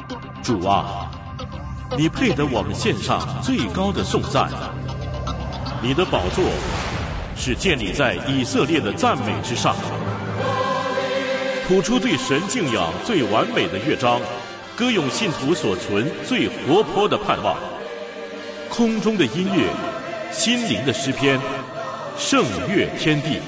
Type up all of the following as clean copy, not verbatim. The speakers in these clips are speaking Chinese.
主啊，你配得我们献上最高的颂赞。你的宝座是建立在以色列的赞美之上，谱出对神敬仰最完美的乐章，歌咏信徒所存最活泼的盼望。空中的音乐，心灵的诗篇，圣乐天地。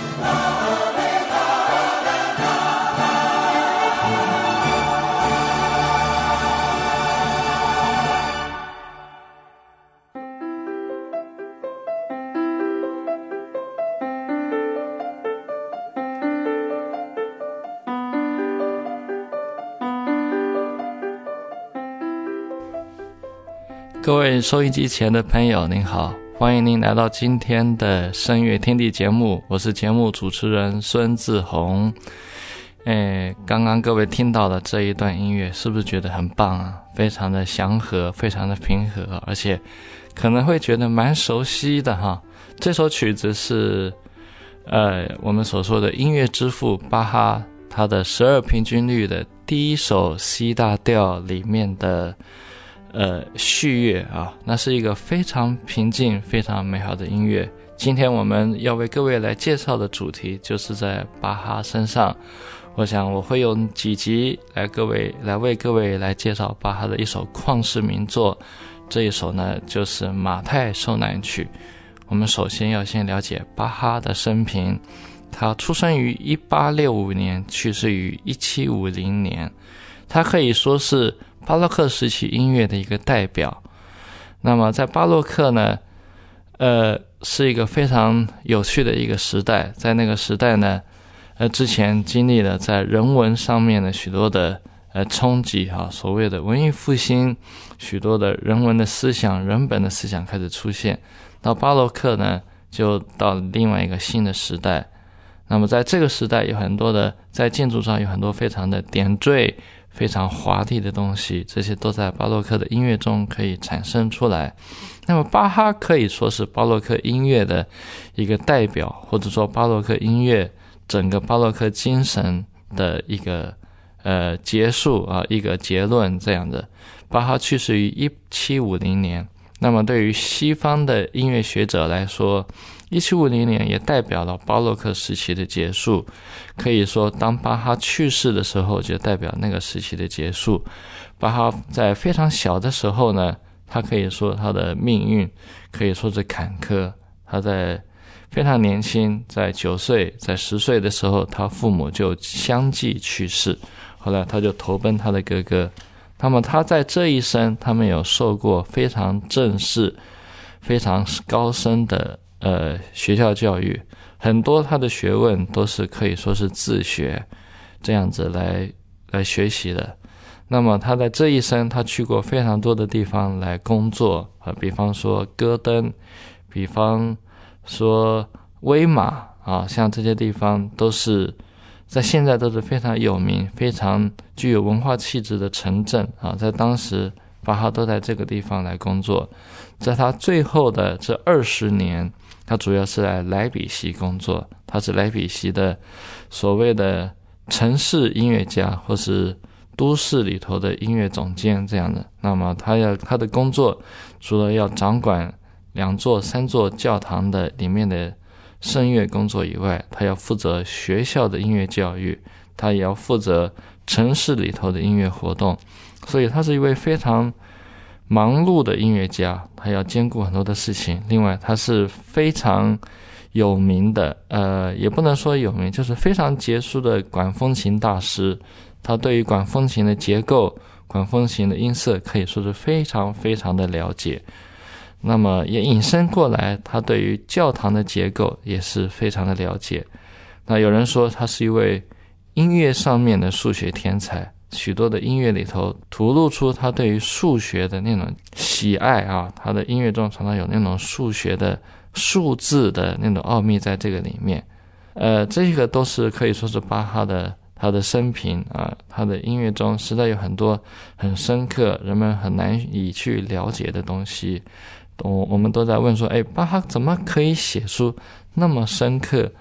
各位收音机前的朋友您好，欢迎您来到今天的声乐天地节目，我是节目主持人孙志宏。刚刚各位听到的这一段音乐是不是觉得很棒啊？非常的祥和，非常的平和，而且可能会觉得蛮熟悉的哈。这首曲子是我们所说的音乐之父巴哈他的12平均律的第一首 C 大调里面的序乐啊，那是一个非常平静非常美好的音乐。今天我们要为各位来介绍的主题就是在巴哈身上，我想我会用几集来为各位来介绍巴哈的一首旷世名作，这一首呢就是马太受难曲。我们首先要先了解巴哈的生平，他出生于1865年，去世于1750年，他可以说是巴洛克时期音乐的一个代表。那么在巴洛克呢是一个非常有趣的一个时代，在那个时代呢之前经历了在人文上面的许多的冲击啊，所谓的文艺复兴，许多的人文的思想，人本的思想开始出现。到巴洛克呢就到另外一个新的时代。那么在这个时代有很多的，在建筑上有很多非常的点缀，非常华丽的东西，这些都在巴洛克的音乐中可以产生出来。那么巴哈可以说是巴洛克音乐的一个代表，或者说巴洛克音乐整个巴洛克精神的一个结束啊，一个结论这样的。巴哈去世于1750年。那么对于西方的音乐学者来说，1750年也代表了巴洛克时期的结束，可以说当巴哈去世的时候就代表那个时期的结束。巴哈在非常小的时候呢，他可以说他的命运可以说是坎坷。他在非常年轻，在9岁，在10岁的时候，他父母就相继去世，后来他就投奔他的哥哥。那么他在这一生，他们有受过非常正式非常高深的学校教育，很多他的学问都是可以说是自学这样子来学习的。那么他在这一生，他去过非常多的地方来工作，比方说戈登，比方说威马啊，像这些地方都是在现在都是非常有名非常具有文化气质的城镇啊，在当时巴哈都在这个地方来工作。在他最后的这20年，他主要是在莱比锡工作，他是莱比锡的所谓的城市音乐家，或是都市里头的音乐总监这样的。那么他的工作除了要掌管2座3座教堂的里面的声乐工作以外，他要负责学校的音乐教育，他也要负责城市里头的音乐活动。所以他是一位非常忙碌的音乐家，他要兼顾很多的事情。另外他是非常有名的也不能说有名，就是非常杰出的管风琴大师。他对于管风琴的结构，管风琴的音色可以说是非常非常的了解。那么也引申过来，他对于教堂的结构也是非常的了解。那有人说他是一位音乐上面的数学天才，许多的音乐里头吐露出他对于数学的那种喜爱啊，他的音乐中常常有那种数学的数字的那种奥秘在这个里面。这个都是可以说是巴哈的他的生平啊，他的音乐中实在有很多很深刻，人们很难以去了解的东西。我们都在问说，巴哈怎么可以写出那么深刻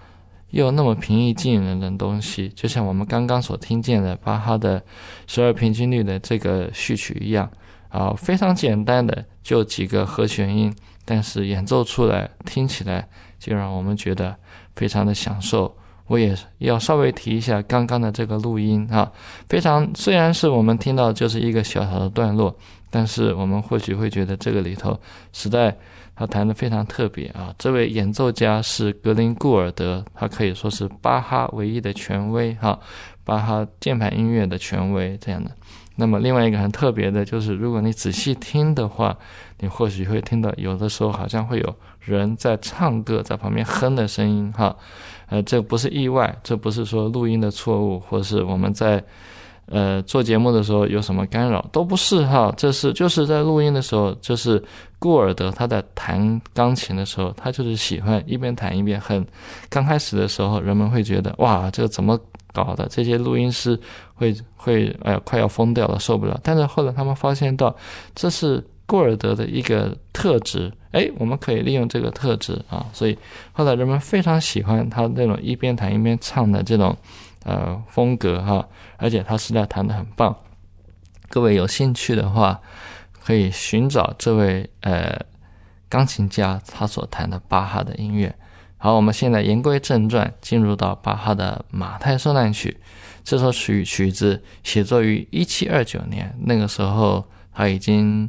又那么平易近人的东西，就像我们刚刚所听见的巴哈的12平均律的这个序曲一样非常简单的就几个和弦音，但是演奏出来听起来就让我们觉得非常的享受。我也要稍微提一下刚刚的这个录音虽然是我们听到就是一个小小的段落，但是我们或许会觉得这个里头实在他弹得非常特别这位演奏家是格林固尔德，他可以说是巴哈唯一的权威巴哈键盘音乐的权威这样的。那么另外一个很特别的就是，如果你仔细听的话，你或许会听到有的时候好像会有人在唱歌，在旁边哼的声音这不是意外，这不是说录音的错误，或是我们在做节目的时候有什么干扰，都不是就是在录音的时候，就是顾尔德他在弹钢琴的时候，他就是喜欢一边弹一边哼。刚开始的时候人们会觉得哇，这个怎么搞的，这些录音师会快要疯掉了，受不了。但是后来他们发现到这是顾尔德的一个特质，我们可以利用这个特质所以后来人们非常喜欢他那种一边弹一边唱的这种风格而且他实在弹得很棒。各位有兴趣的话，可以寻找这位钢琴家他所弹的巴哈的音乐。好，我们现在言归正传，进入到巴哈的马太受难曲。这首曲子写作于1729年，那个时候他已经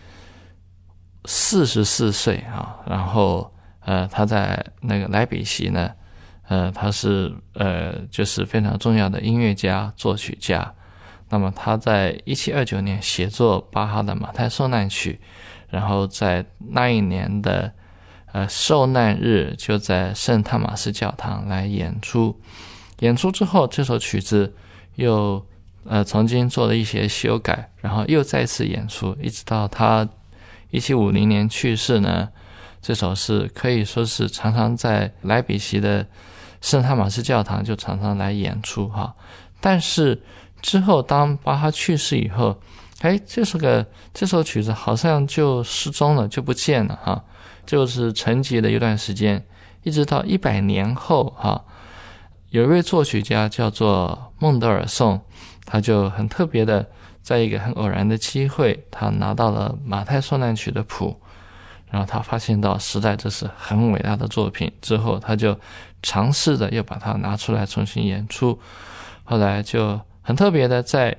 44岁然后他在那个莱比锡呢他是就是非常重要的音乐家作曲家。那么他在1729年写作巴哈的马太受难曲，然后在那一年的受难日就在圣汤马斯教堂来演出之后，这首曲子又曾经做了一些修改，然后又再次演出，一直到他1750年去世呢。这首是可以说是常常在莱比锡的圣汤马斯教堂就常常来演出但是之后当巴哈去世以后，这首曲子好像就失踪了，就不见了就是沉寂了一段时间，一直到100年后有一位作曲家叫做孟德尔颂，他就很特别的在一个很偶然的机会，他拿到了马太受难曲的谱，然后他发现到实在这是很伟大的作品，之后他就尝试着又把它拿出来重新演出。后来就很特别的在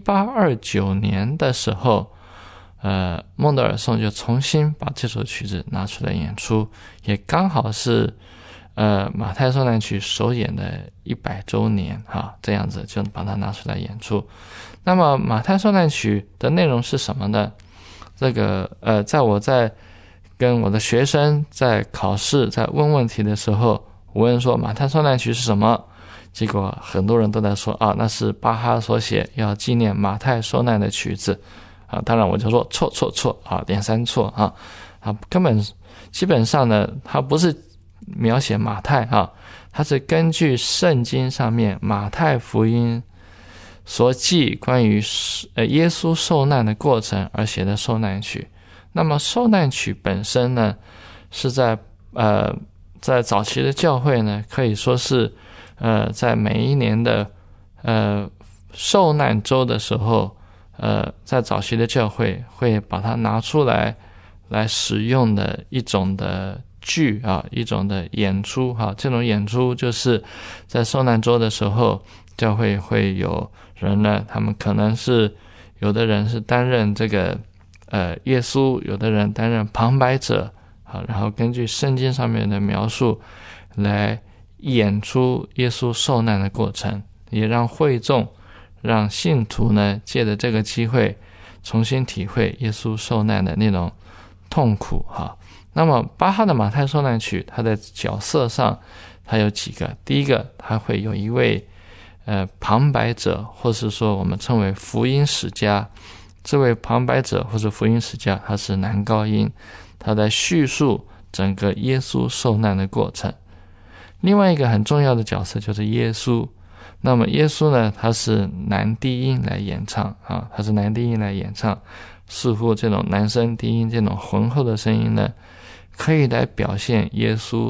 1829年的时候孟德尔颂就重新把这首曲子拿出来演出，也刚好是马太受难曲首演的100周年这样子就把它拿出来演出。那么马太受难曲的内容是什么呢？这个在我在跟我的学生在考试在问问题的时候，我问说马太受难曲是什么，结果很多人都在说那是巴哈所写要纪念马太受难的曲子当然我就说错连三错根本基本上呢，它不是描写马太它是根据圣经上面马太福音所记关于耶稣受难的过程而写的受难曲。那么受难曲本身呢，是在早期的教会呢，可以说是在每一年的受难周的时候在早期的教会会把它拿出来使用的一种的剧一种的演出这种演出就是在受难周的时候，教会会有人呢，他们可能是有的人是担任这个耶稣，有的人担任旁白者然后根据圣经上面的描述来演出耶稣受难的过程，也让会众让信徒呢借着这个机会重新体会耶稣受难的那种痛苦那么巴哈的马太受难曲，它的角色上它有几个。第一个，它会有一位旁白者，或是说我们称为福音史家。这位旁白者或者福音史家，他是男高音，他在叙述整个耶稣受难的过程。另外一个很重要的角色就是耶稣，那么耶稣呢，他是男低音来演唱他是男低音来演唱，似乎这种男生低音这种浑厚的声音呢，可以来表现耶稣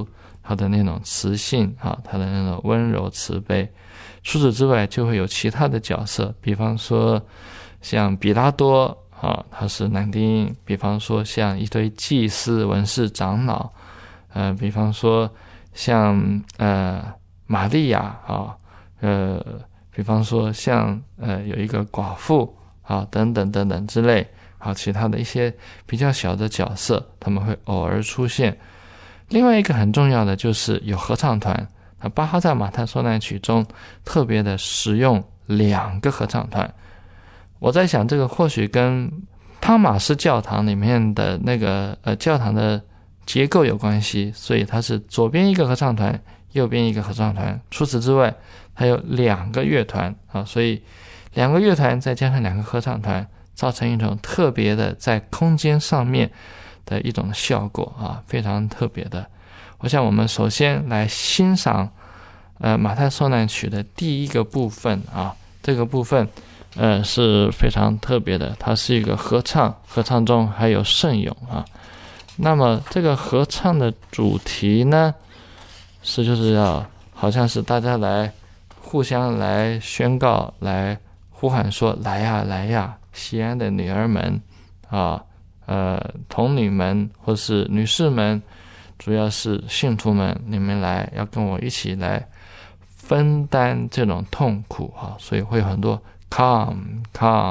他的那种磁性啊，他的那种温柔慈悲。除此之外，就会有其他的角色，比方说像比拉多啊，他是男低音；比方说像一堆祭司、文士、长老，比方说像玛利亚啊，比方说像有一个寡妇啊，等等等等之类，好，其他的一些比较小的角色，他们会偶尔出现。另外一个很重要的就是有合唱团。巴哈在马太受难曲中特别的使用2个合唱团，我在想这个或许跟汤马斯教堂里面的那个教堂的结构有关系，所以它是左边一个合唱团，右边一个合唱团。除此之外，还有2个乐团啊，所以2个乐团再加上2个合唱团，造成一种特别的在空间上面的一种效果啊，非常特别的。我想我们首先来欣赏马太受难曲的第一个部分啊，这个部分是非常特别的，它是一个合唱，合唱中还有圣咏啊。那么这个合唱的主题呢，就是要好像是大家来互相来宣告，来呼喊说，来呀来呀，西安的女儿们啊，童女们或是女士们，主要是信徒们，你们来，要跟我一起来分担这种痛苦啊！所以会有很多 come，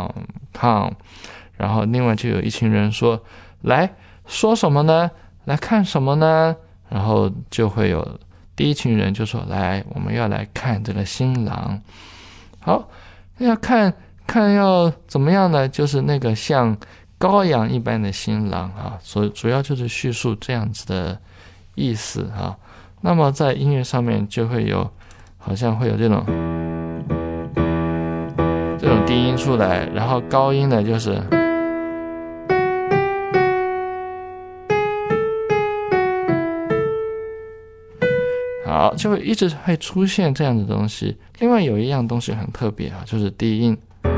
然后另外就有一群人说，来说什么呢？来看什么呢？然后就会有第一群人就说，来，我们要来看这个新郎。好，要看要怎么样呢？就是那个像羔羊一般的新郎啊，所以主要就是叙述这样子的意思啊。那么在音乐上面就会有，好像会有这种低音出来，然后高音呢就是好，就会一直会出现这样的东西。另外有一样东西很特别啊，就是低音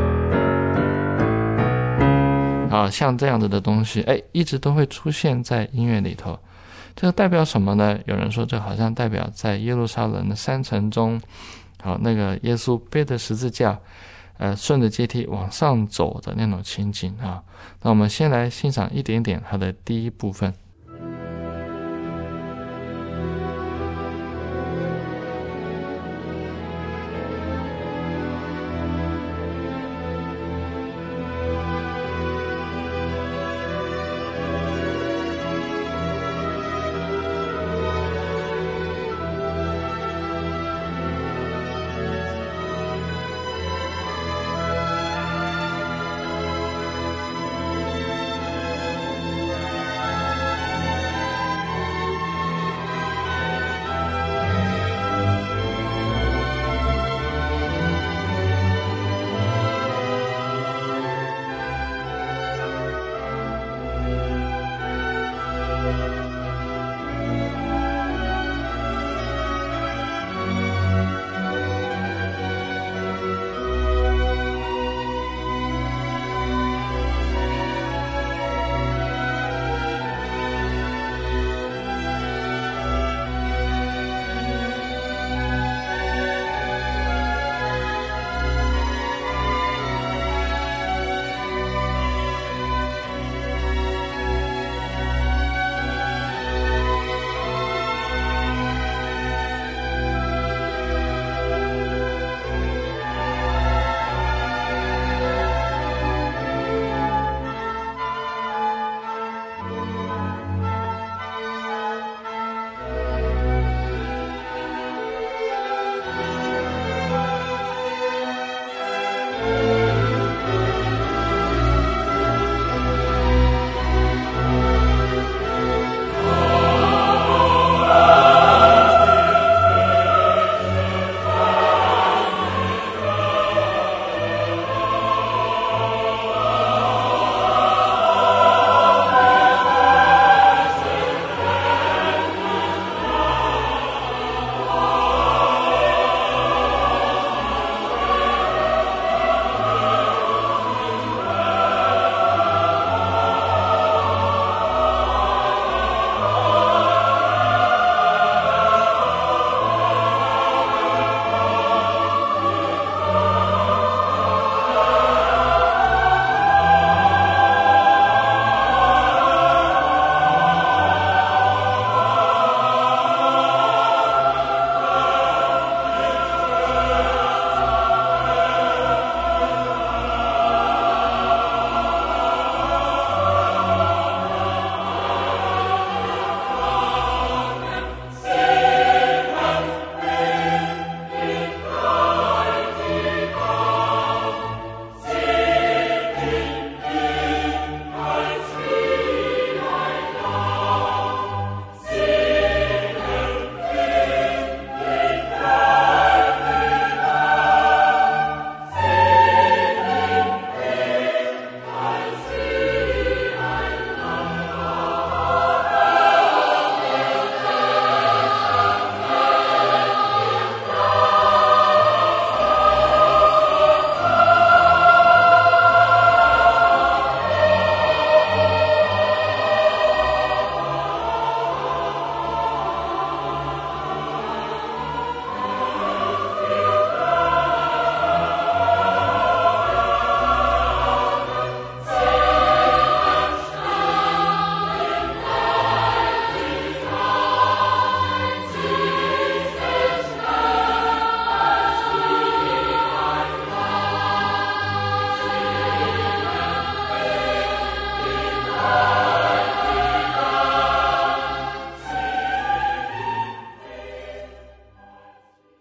啊，像这样子的东西一直都会出现在音乐里头。这个代表什么呢？有人说这好像代表在耶路撒冷的山城中，好，那个耶稣背着十字架顺着阶梯往上走的那种情景啊。那我们先来欣赏一点点它的第一部分。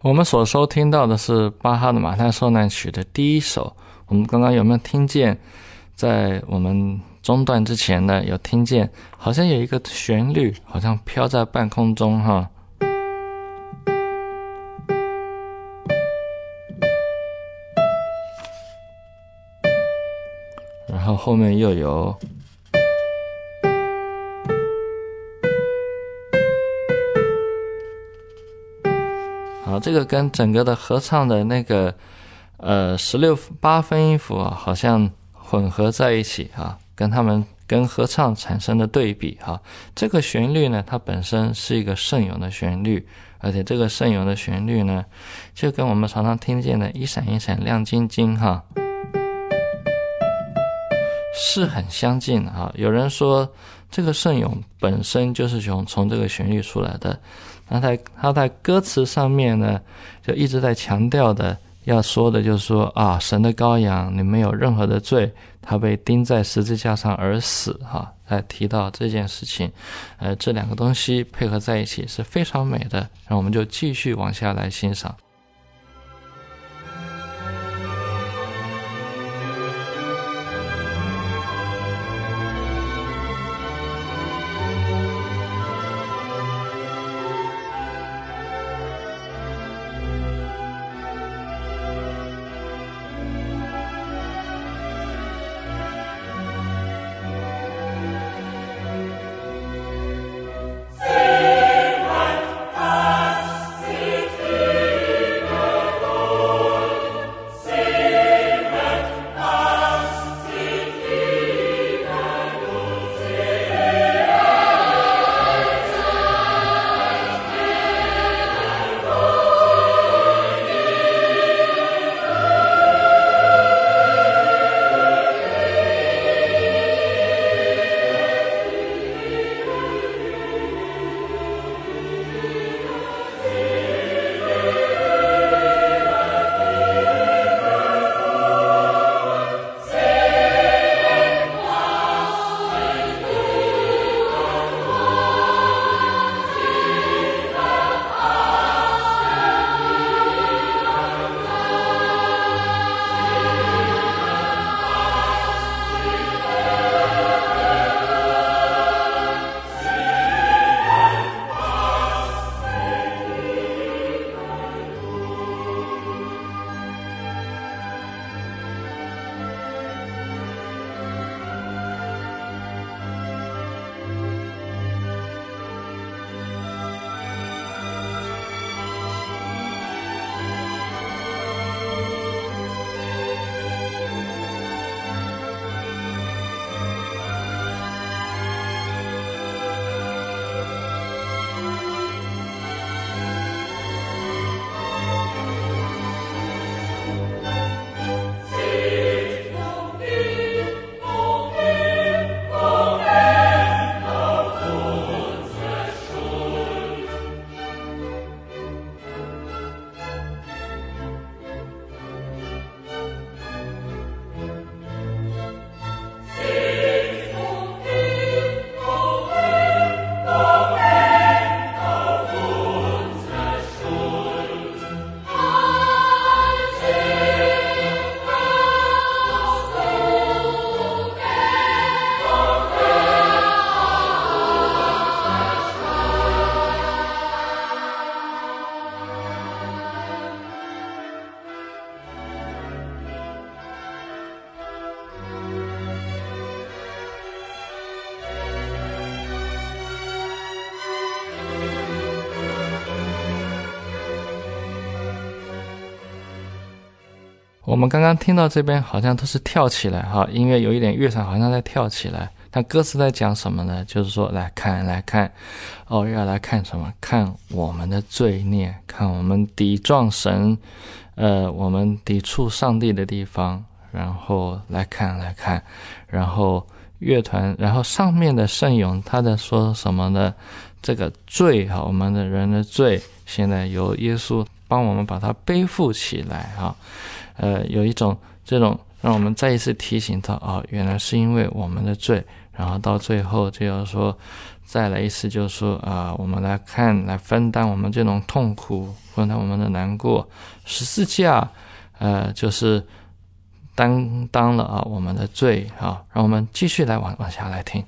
我们所收听到的是巴哈的马太受难曲的第一首。我们刚刚有没有听见，在我们中断之前呢，有听见好像有一个旋律好像飘在半空中哈，然后后面又有好，这个跟整个的合唱的那个8分音符啊，好像混合在一起啊，跟合唱产生的对比哈。这个旋律呢，它本身是一个圣咏的旋律，而且这个圣咏的旋律呢，就跟我们常常听见的一闪一闪亮晶晶哈，是很相近啊。有人说这个圣咏本身就是从这个旋律出来的。那他在歌词上面呢，就一直在强调的，要说的就是说啊，神的羔羊，你没有任何的罪，他被钉在十字架上而死哈。在提到这件事情，这两个东西配合在一起是非常美的。然后我们就继续往下来欣赏。我们刚刚听到这边好像都是跳起来哈，音乐有一点乐场好像在跳起来。但歌词在讲什么呢？就是说来看哦，要来看什么？看我们的罪孽，看我们抵撞神，我们抵触上帝的地方，然后来看，然后乐团，然后上面的圣咏他在说什么呢？这个罪哈，我们的人的罪，现在由耶稣帮我们把它背负起来哈。 有一种这种让我们再一次提醒到原来是因为我们的罪，然后到最后就要说再来一次，就是说我们来分担我们这种痛苦，分担我们的难过，十字架就是担当了我们的罪让我们继续来往下来听。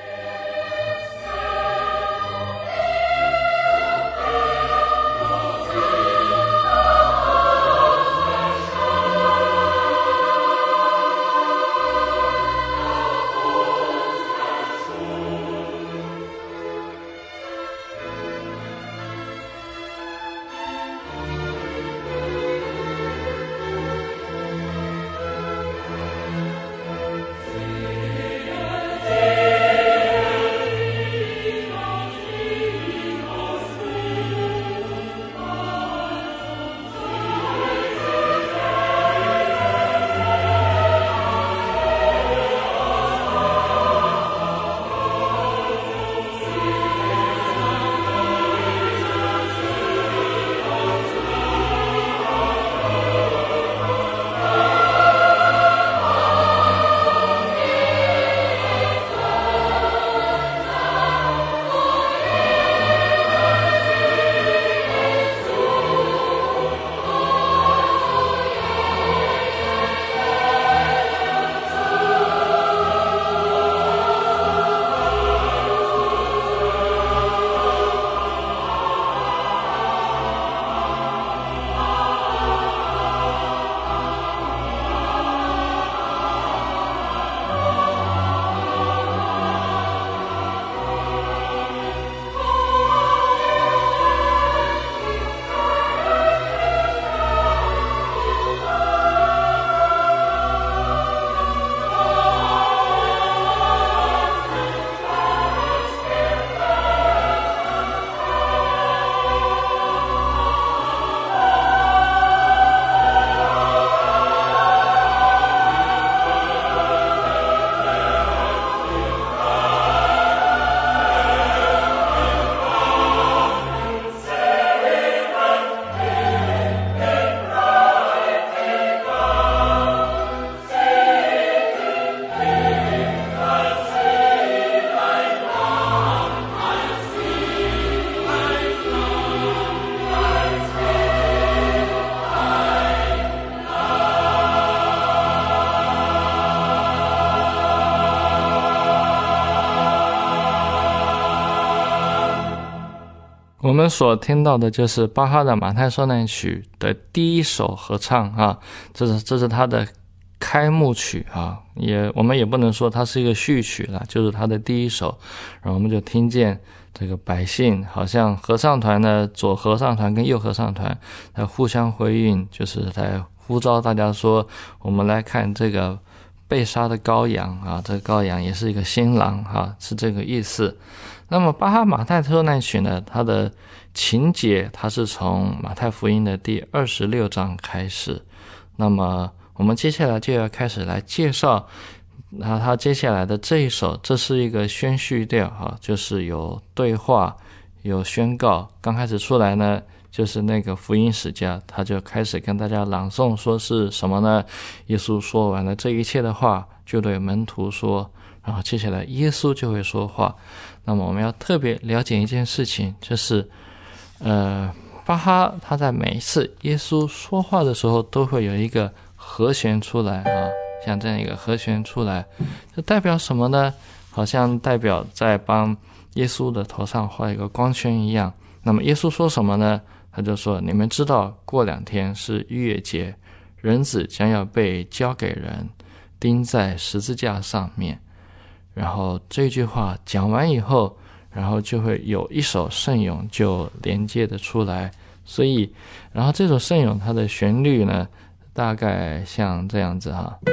我们所听到的就是巴哈的马太受难曲的第一首合唱这是他的开幕曲我们也不能说它是一个序曲了，就是他的第一首。然后我们就听见这个百姓好像合唱团的左合唱团跟右合唱团在互相回应，就是在呼召大家说，我们来看这个被杀的羔羊这个羔羊也是一个新郎是这个意思。那么巴哈马太受难曲呢，它的情节它是从马太福音的第26章开始。那么我们接下来就要开始来介绍他接下来的这一首，这是一个宣叙调就是有对话有宣告。刚开始出来呢，就是那个福音使家他就开始跟大家朗诵，说是什么呢？耶稣说完了这一切的话，就对门徒说，然后接下来耶稣就会说话。那么我们要特别了解一件事情，就是巴哈他在每一次耶稣说话的时候都会有一个和弦出来像这样一个和弦出来，这代表什么呢？好像代表在帮耶稣的头上画一个光圈一样。那么耶稣说什么呢？他就说，你们知道过2天是逾越节，人子将要被交给人，钉在十字架上面。然后这句话讲完以后，然后就会有一首圣咏就连接的出来。所以然后这首圣咏它的旋律呢，大概像这样子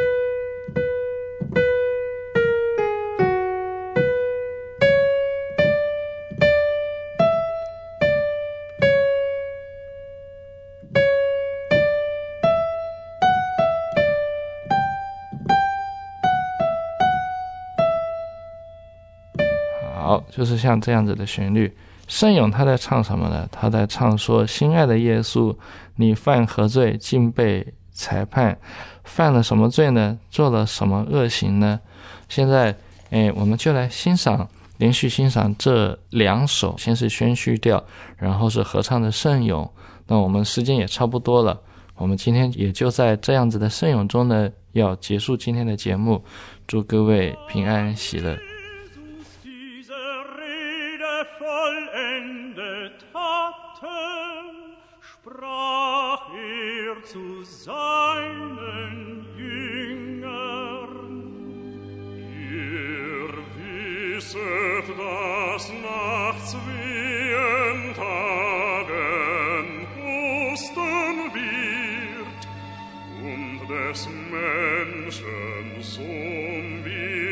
好，就是像这样子的旋律。圣咏他在唱什么呢？他在唱说，心爱的耶稣，你犯何罪，竟被裁判犯了什么罪呢？做了什么恶行呢？现在我们就来连续欣赏这2首，先是宣叙调，然后是合唱的圣咏。那我们时间也差不多了，我们今天也就在这样子的圣咏中呢，要结束今天的节目。祝各位平安喜乐。 Sprach zu seinen Jüngern, ihr wisset, dass nach 2 Tagen Ostern wird, und des Menschen Sohn wird